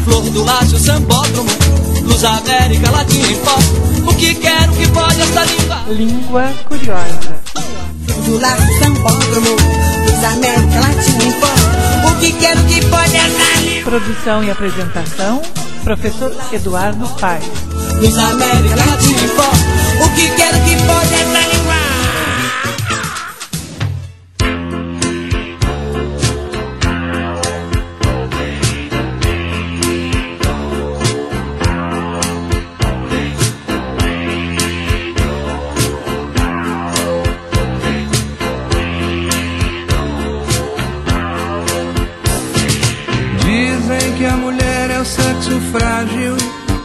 Flor do Lácio, Sambódromo, Luz América Latina em pó. O que quero que pode essa língua? Língua curiosa. Flor do Lácio, Sambódromo, Luz América Latina em pó. O que quero que pode essa língua? Produção e apresentação, professor Eduardo Paes. Luz América Latina em pó. O que quero que pode essa língua? Dizem que a mulher é o sexo frágil,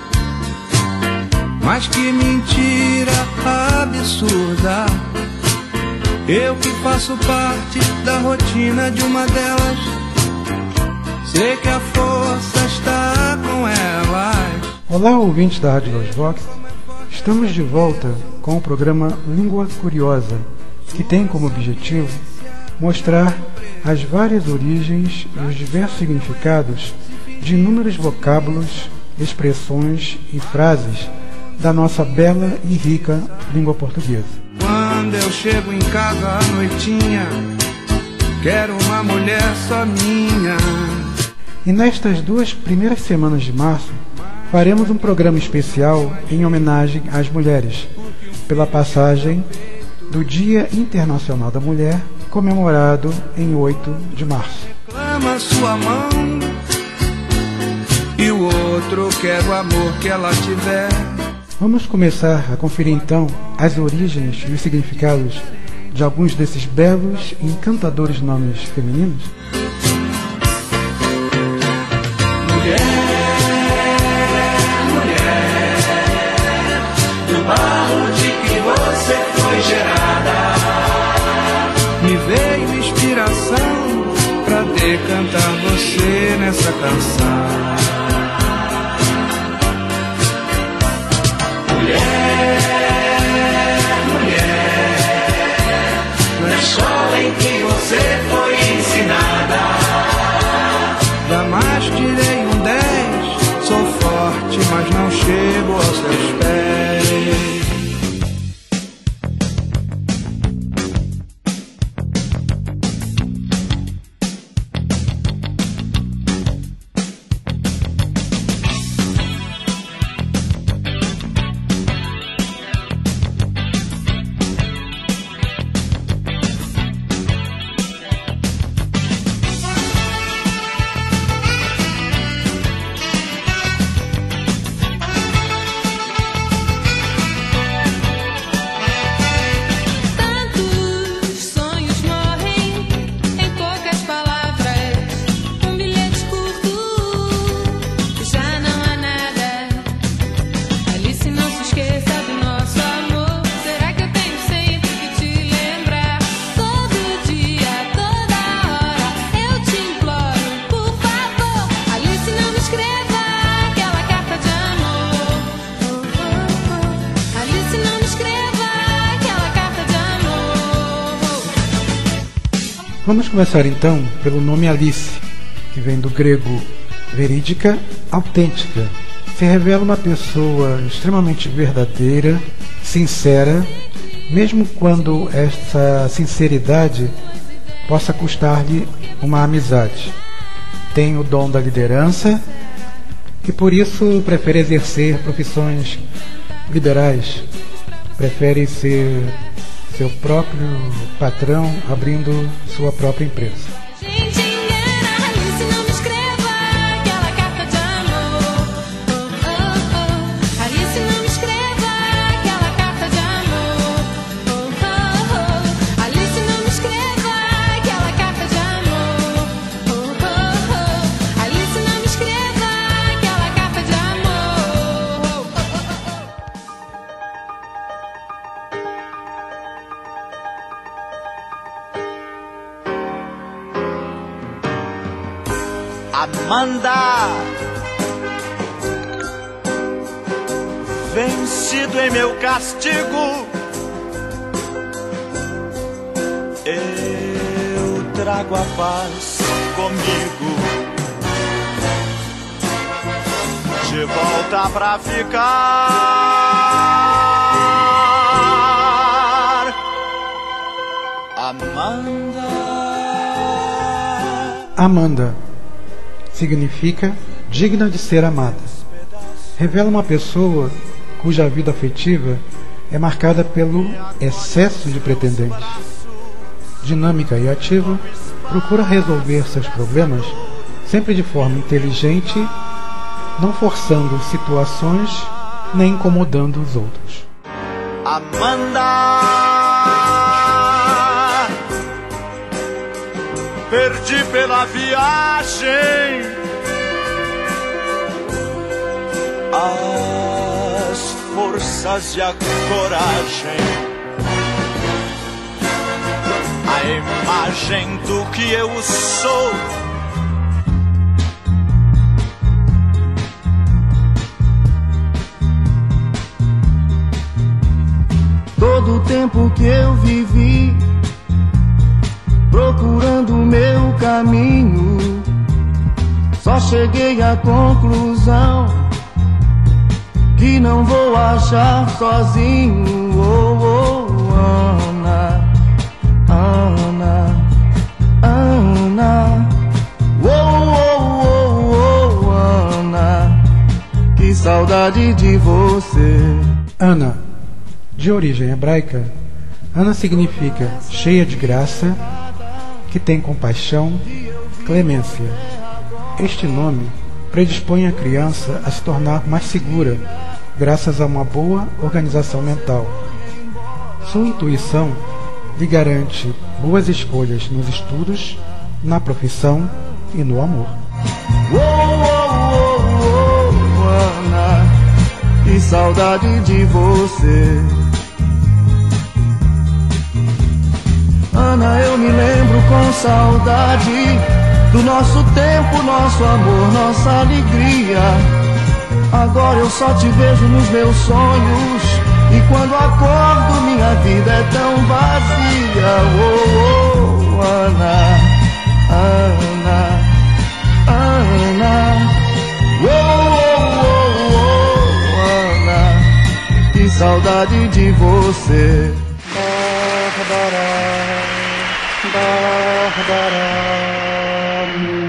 mas que mentira absurda. Eu que faço parte da rotina de uma delas, sei que a força está com elas. Olá, ouvintes da Rádio Los Vox. Estamos de volta com o programa Língua Curiosa, que tem como objetivo mostrar as várias origens e os diversos significados de inúmeros vocábulos, expressões e frases da nossa bela e rica língua portuguesa. Quando eu chego em casa à noitinha, quero uma mulher só minha. E nestas 2 primeiras semanas de março, faremos um programa especial em homenagem às mulheres, pela passagem do Dia Internacional da Mulher, comemorado em 8 de março. Reclama sua mão e o outro quer o amor que ela tiver. Vamos começar a conferir então as origens e os significados de alguns desses belos e encantadores nomes femininos. Mulher, mulher, do barro de que você foi gerada. Me veio inspiração pra decantar você nessa canção. Na escola em que você foi ensinada, Jamais tirei um 10, sou forte, mas não chego aos seus pés. Vamos começar então pelo nome Alice, que vem do grego verídica, autêntica. Se revela uma pessoa extremamente verdadeira, sincera, mesmo quando essa sinceridade possa custar-lhe uma amizade. Tem o dom da liderança e por isso prefere exercer profissões liberais, prefere ser seu próprio patrão, abrindo sua própria empresa. Amanda, vencido em meu castigo, eu trago a paz comigo. de volta pra ficar. Amanda significa digna de ser amada. Revela uma pessoa cuja vida afetiva é marcada pelo excesso de pretendentes. Dinâmica e ativa, procura resolver seus problemas sempre de forma inteligente, não forçando situações nem incomodando os outros. Amanda, perdi pela viagem as forças e a coragem, a imagem do que eu sou. Todo o tempo que eu vivi procurando o meu caminho, só cheguei à conclusão que não vou achar sozinho. Oh, oh, Ana, Ana, Ana, oh, oh, oh, oh, Ana, que saudade de você. Ana, de origem hebraica, Ana significa cheia de graça, que tem compaixão, clemência. Este nome predispõe a criança a se tornar mais segura, graças a uma boa organização mental. Sua intuição lhe garante boas escolhas nos estudos, na profissão e no amor. Oh, oh, oh, oh, Ana, que saudade de você. Ana, eu me lembro com saudade do nosso tempo, nosso amor, nossa alegria. Agora eu só te vejo nos meus sonhos, e quando acordo minha vida é tão vazia. Oh, oh, Ana, Ana, Ana, oh, oh, oh, oh, Ana, que saudade de você. Bárbara,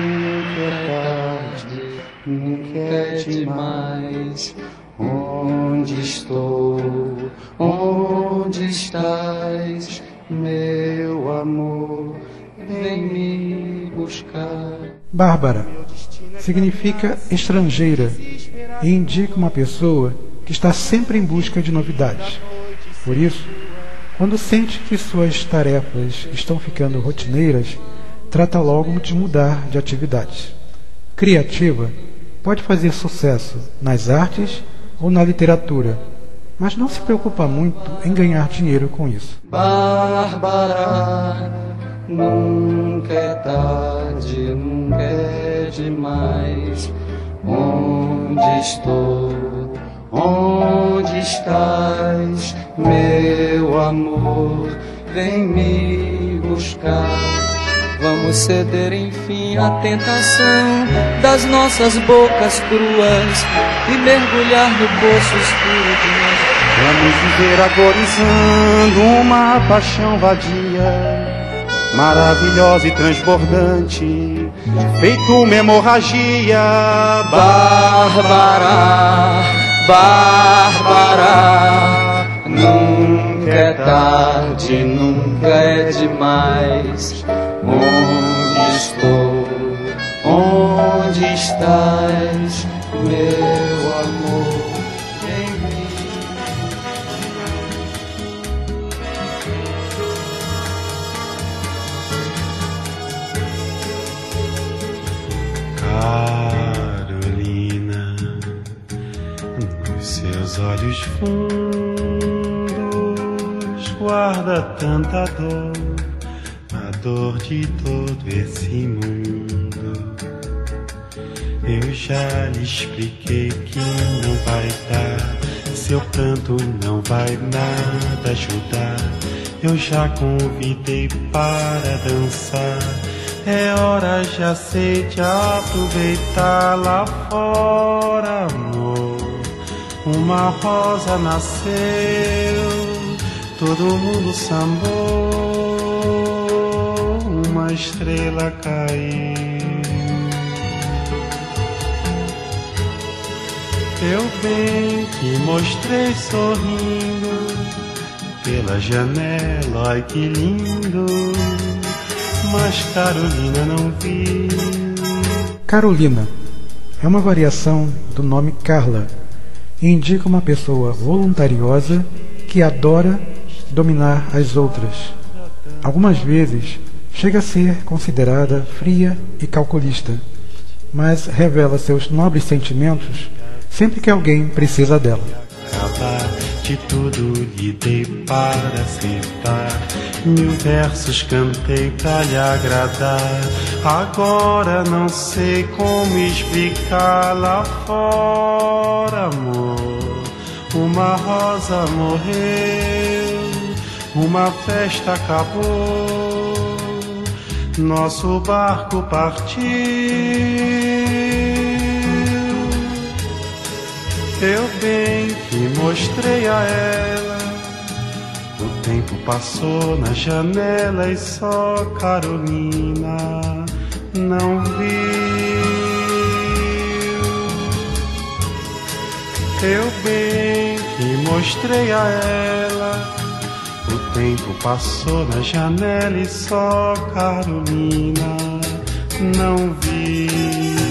nunca é demais. Onde estou? Onde estás, meu amor? Vem me buscar. Bárbara significa estrangeira e indica uma pessoa que está sempre em busca de novidades. Por isso, quando sente que suas tarefas estão ficando rotineiras, trata logo de mudar de atividades. Criativa, pode fazer sucesso nas artes ou na literatura, mas não se preocupa muito em ganhar dinheiro com isso. Bárbara, nunca é tarde, nunca é demais. Onde estou? Onde estás, meu amor? Vem me buscar. Vamos ceder enfim à tentação das nossas bocas cruas e mergulhar no poço escuro de nós. Vamos viver agorizando uma paixão vadia, maravilhosa e transbordante, feito uma hemorragia. Bárbara, Bárbara, nunca é tarde, nunca é demais. Onde estou? Onde estás, meu amor? Vem me Carolina, nos seus olhos fundos guarda tanta dor, a dor de todo esse mundo. Eu já lhe expliquei que não vai dar, seu pranto não vai nada ajudar. Eu já convidei para dançar, é hora, já sei, de aproveitar lá fora, amor. uma rosa nasceu, todo mundo sambou, uma estrela caiu. Eu bem que mostrei sorrindo pela janela, ai que lindo, mas Carolina não viu. Carolina é uma variação do nome Carla e indica uma pessoa voluntariosa que adora dominar as outras. Algumas vezes chega a ser considerada fria e calculista, mas revela seus nobres sentimentos sempre que alguém precisa dela. De tudo lhe dei para acertar, 1000 versos cantei pra lhe agradar. Agora não sei como explicar lá fora, amor. Uma rosa morreu, uma festa acabou, nosso barco partiu. Eu bem que mostrei a ela, o tempo passou na janela e só Carolina não viu. Eu bem que mostrei a ela, o tempo passou na janela e só Carolina não viu.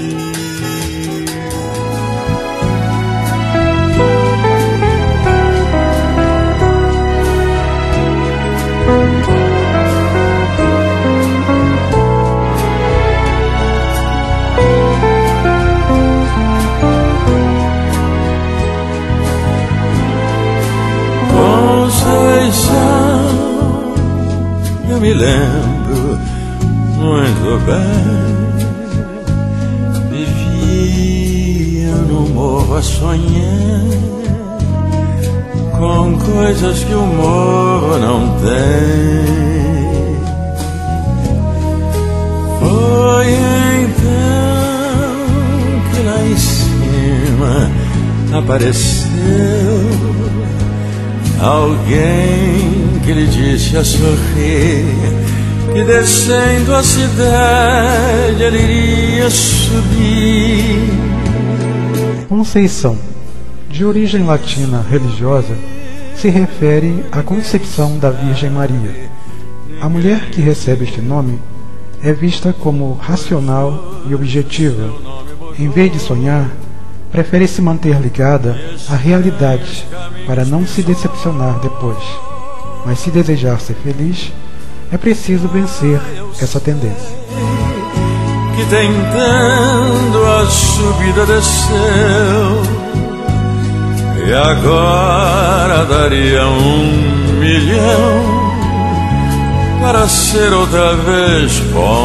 Eu me lembro muito bem, vivia no morro a sonhar com coisas que o morro não tem. Foi então que lá em cima apareceu alguém que lhe disse a sorrir que descendo a cidade ele iria subir. Conceição, de origem latina religiosa, se refere à concepção da Virgem Maria. A mulher que recebe este nome é vista como racional e objetiva. Em vez de sonhar, prefere se manter ligada à realidade para não se decepcionar depois. Mas se desejar ser feliz, é preciso vencer essa tendência. Que tentando a subida desceu, e agora daria 1 milhão para ser outra vez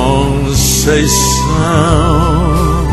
Conceição.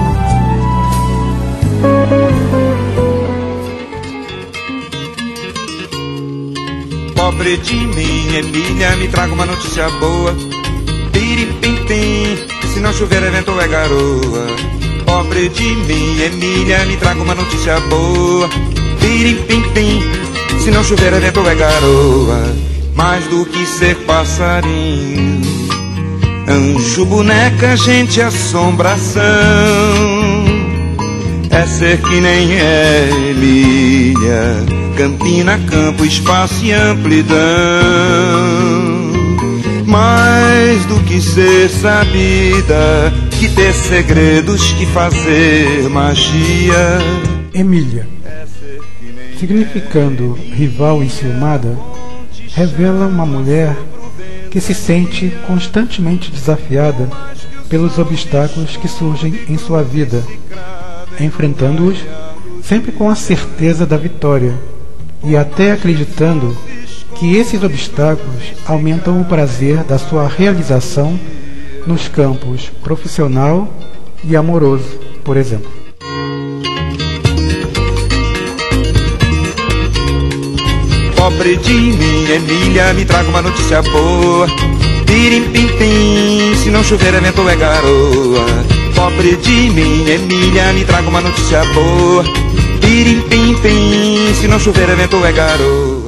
Pobre de mim, Emília, me traga uma notícia boa. Piripim-pim, se não chover é vento ou é garoa. Pobre de mim, Emília, me traga uma notícia boa. Piripim-pim, se não chover é vento ou é garoa. Mais do que ser passarinho, anjo, boneca, gente, assombração, é ser que nem Emília, Campina, campo, espaço e amplidão. Mais do que ser sabida, que ter segredos, que fazer magia. Emília, significando rival enciumada, revela uma mulher que se sente constantemente desafiada pelos obstáculos que surgem em sua vida, enfrentando-os sempre com a certeza da vitória e até acreditando que esses obstáculos aumentam o prazer da sua realização nos campos profissional e amoroso, por exemplo. Pobre de mim, Emília, me traga uma notícia boa. Pirim-pim-pim, se não chover é vento ou é garoa. Pobre de mim, Emília, me traga uma notícia boa. Pirim-pim-pim, se não chover é vento ou é garoa.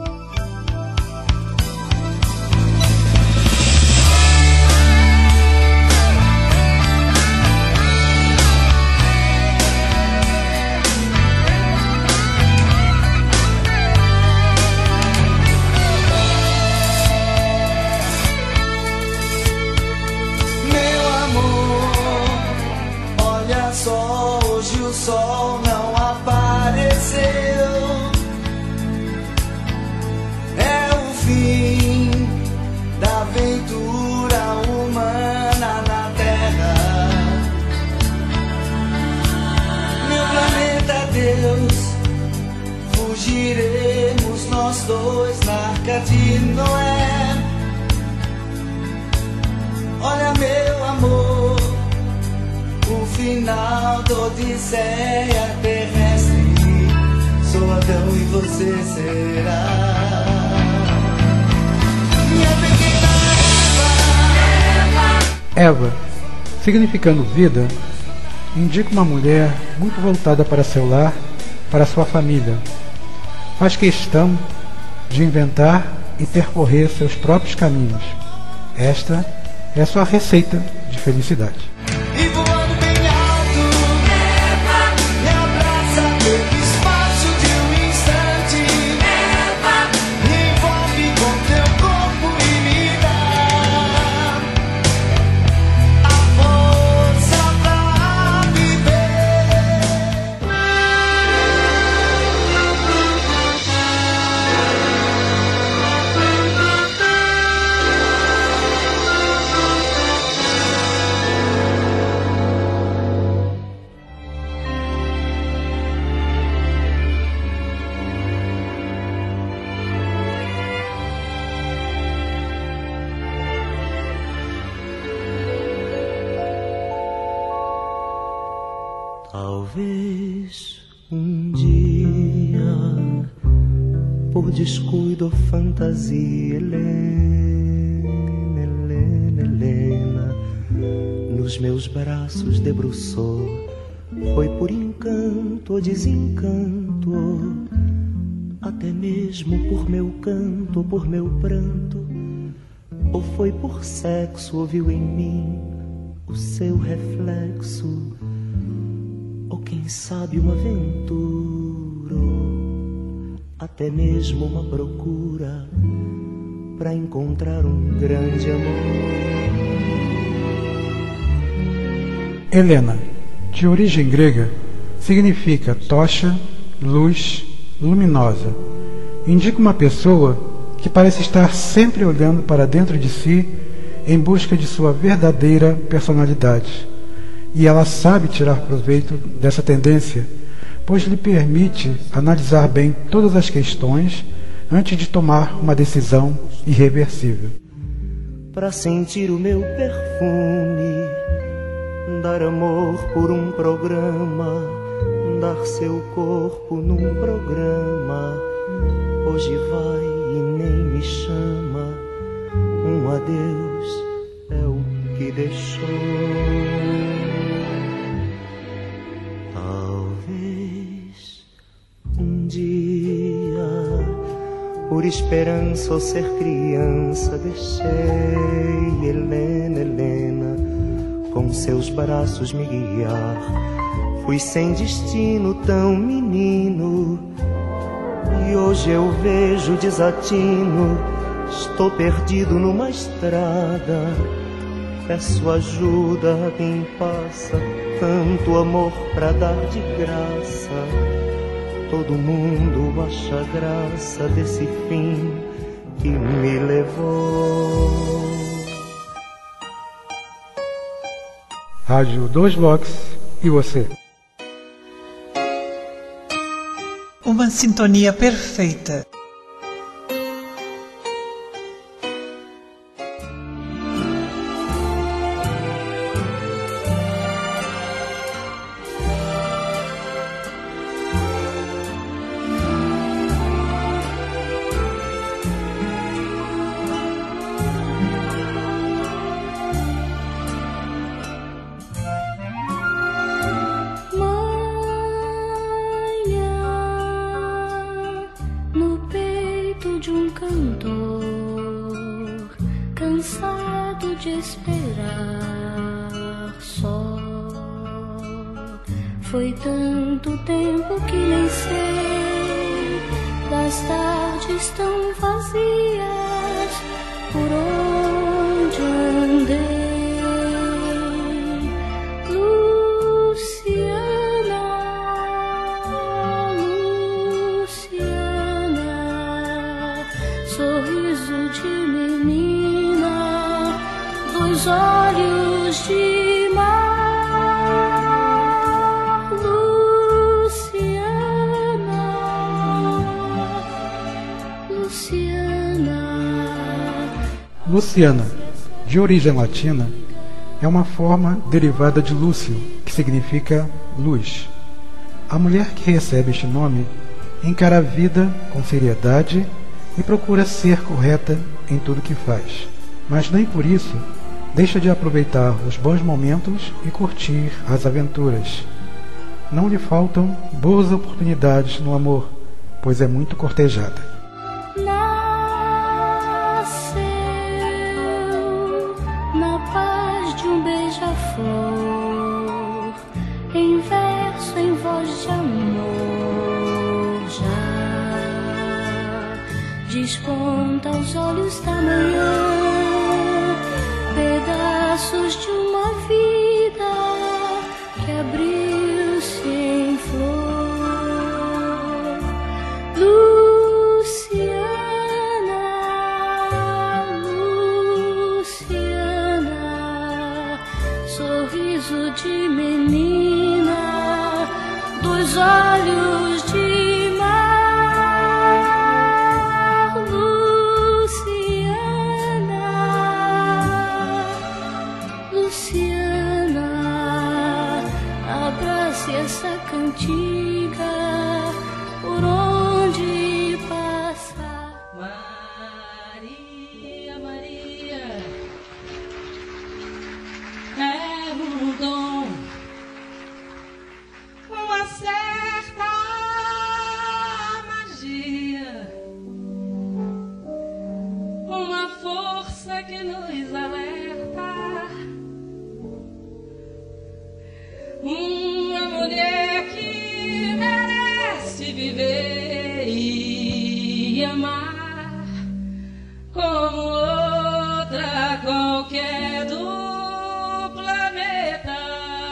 Fugiremos nós dois na Arca de Noé. Olha meu amor, o final da odisseia terrestre. Sou Adão e você será minha pequena Eva. Eva, significando vida, indica uma mulher muito voltada para seu lar, para sua família. Faz questão de inventar e percorrer seus próprios caminhos. Esta é a sua receita de felicidade. E voando bem alto, Eva, me abraça pelo espaço de um instante. Eva, me envolve com teu corpo e me dá a força pra viver. Talvez dia, por descuido ou fantasia, Helena, nos meus braços debruçou. Foi por encanto ou desencanto, até mesmo por meu canto, por meu pranto, ou foi por sexo, ouviu em mim o seu reflexo, ou quem sabe uma aventura, até mesmo uma procura pra encontrar um grande amor. Helena, de origem grega, significa tocha, luz, luminosa. Indica uma pessoa que parece estar sempre olhando para dentro de si em busca de sua verdadeira personalidade. E ela sabe tirar proveito dessa tendência, pois lhe permite analisar bem todas as questões antes de tomar uma decisão irreversível. Para sentir o meu perfume, dar amor por um programa, dar seu corpo num programa. Hoje vai e nem me chama, um adeus é o que deixou. Talvez um dia, por esperança ou ser criança, deixei Helena, com seus braços me guiar. Fui sem destino, tão menino, e hoje eu vejo desatino. Estou perdido numa estrada, peço ajuda a quem passa, tanto amor pra dar de graça. Todo mundo acha graça desse fim que me levou. Rádio 2 Blocks e você. Uma sintonia perfeita. esperar só. Foi tanto tempo que nem sei das tardes tão vazias por onde andei. Luciana, Luciana, sorriso de menina, dos olhos de mar. Luciana, de origem latina, é uma forma derivada de Lúcio, que significa luz. A mulher que recebe este nome encara a vida com seriedade e procura ser correta em tudo que faz, mas nem por isso deixa de aproveitar os bons momentos e curtir as aventuras. Não lhe faltam boas oportunidades no amor, pois é muito cortejada. Flor, em verso, em voz de amor, já desponta aos olhos da manhã, pedaços de uma vida que abriu-se em flor. Sorriso de menina, dos olhos de mar. Luciana, Luciana, abrace essa cantiga por onde passar. Maria, Maria, é um dom, uma certa magia, uma força que nos alerta, uma mulher que merece viver e amar como outra qualquer do planeta.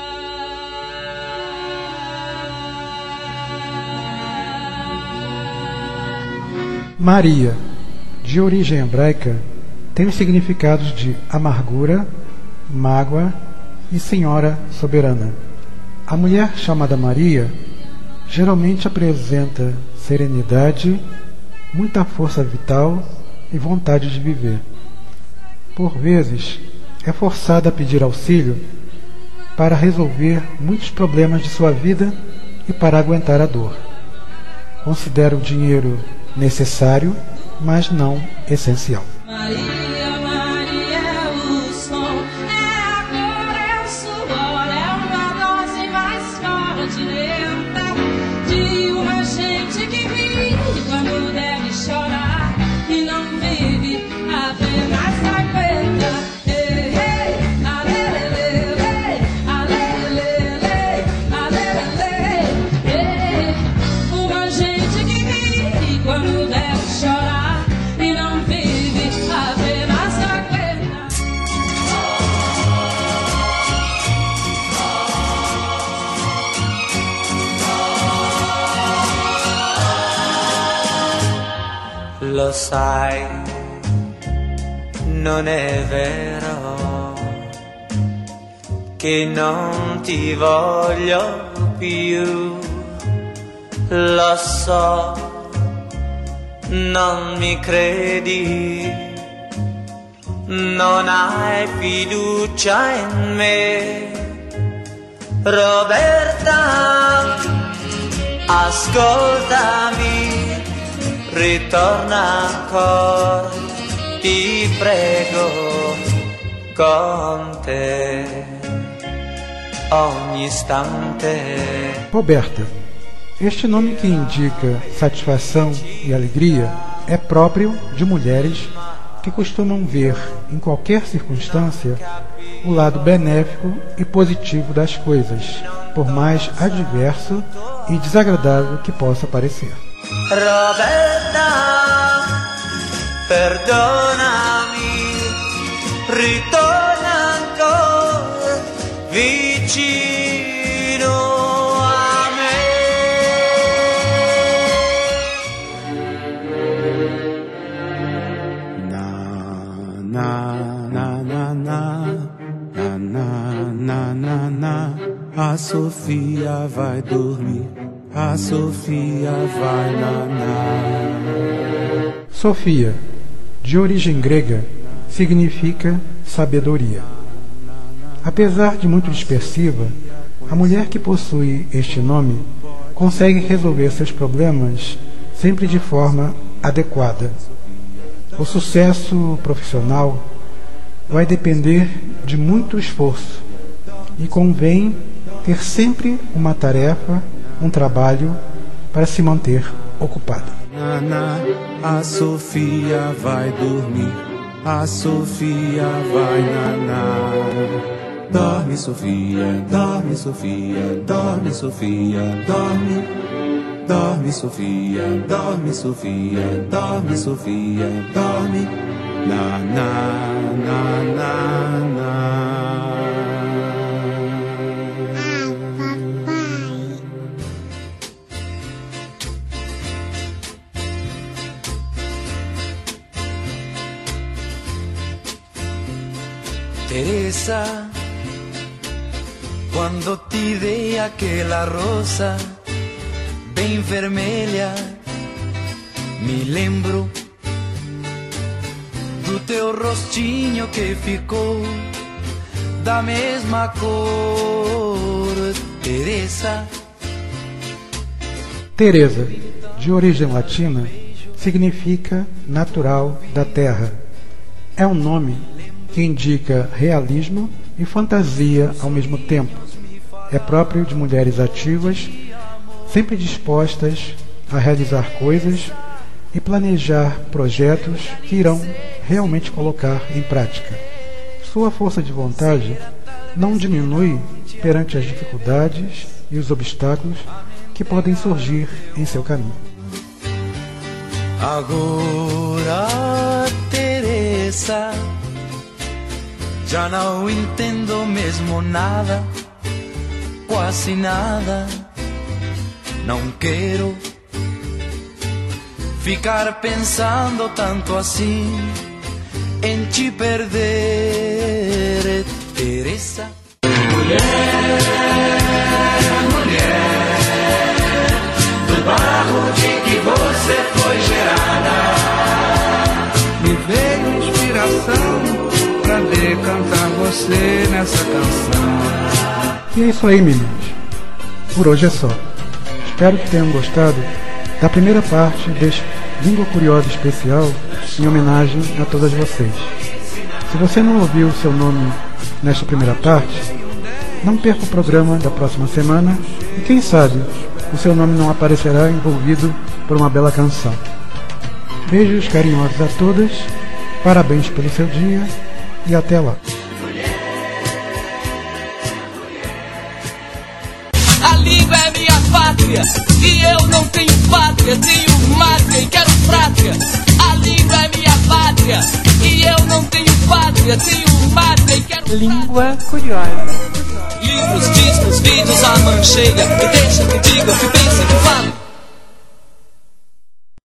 Maria, de origem hebraica, tem os significados de amargura, mágoa e senhora soberana. A mulher chamada Maria geralmente apresenta serenidade, muita força vital e vontade de viver. Por vezes, é forçada a pedir auxílio para resolver muitos problemas de sua vida e para aguentar a dor. Considera o dinheiro necessário, mas não essencial. Maria, Maria é o som, é a cor, é o suor, é uma dose mais forte e lenta de uma gente que vive quando deve chorar e não vive, apenas aguenta. Quando deve chorar e não vive, apenas aguenta. Lo sai, non è vero che non ti voglio più, lo so. Non mi credi, non hai fiducia in me, Roberta, ascoltami, ritorna ancora, ti prego, con te, ogni istante. Roberta, este nome que indica satisfação e alegria é próprio de mulheres que costumam ver, em qualquer circunstância, o lado benéfico e positivo das coisas, por mais adverso e desagradável que possa parecer. Roberta, perdonami, ritorna ancora vicino a me. Na na na na na na na na. A Sofia vai dormir, a Sofia vai nanar. Sofia, de origem grega, significa sabedoria. Apesar de muito dispersiva, a mulher que possui este nome consegue resolver seus problemas sempre de forma adequada. O sucesso profissional vai depender de muito esforço e convém ter sempre uma tarefa, um trabalho para se manter ocupada. A Sofia vai dormir, a Sofia vai nanar. Dorme, Sofia, dorme, Sofia, dorme, Sofia, dorme. Dorme, Sofia, dorme, Sofia, dorme, Sofia, dorme. Na, na, na, na, na. Teresa, quando ti dei aquela rosa bem vermelha, me lembro do teu rostinho que ficou da mesma cor. Teresa. Teresa, de origem latina, significa natural da terra. É um nome que indica realismo e fantasia ao mesmo tempo. É próprio de mulheres ativas, sempre dispostas a realizar coisas e planejar projetos que irão realmente colocar em prática. Sua força de vontade não diminui perante as dificuldades e os obstáculos que podem surgir em seu caminho. Agora, Teresa, já não entendo mesmo nada, quase nada. Não quero ficar pensando tanto assim em te perder, Teresa. Mulher, mulher, do barro de que você foi gerada, me veio inspiração pra decantar você nessa canção. E é isso aí, meninos. Por hoje é só. Espero que tenham gostado da primeira parte deste Língua Curiosa especial em homenagem a todas vocês. Se você não ouviu o seu nome nesta primeira parte, não perca o programa da próxima semana e quem sabe o seu nome não aparecerá envolvido por uma bela canção. Beijos carinhosos a todas, parabéns pelo seu dia e até lá. A língua é minha pátria e eu não tenho pátria, tenho mátria e quero frátria. A língua é minha pátria e eu não tenho pátria, tenho mátria e quero Língua Curiosa. livros, discos, vídeos, a mancheia. Me deixa que diga, que pense, que fale.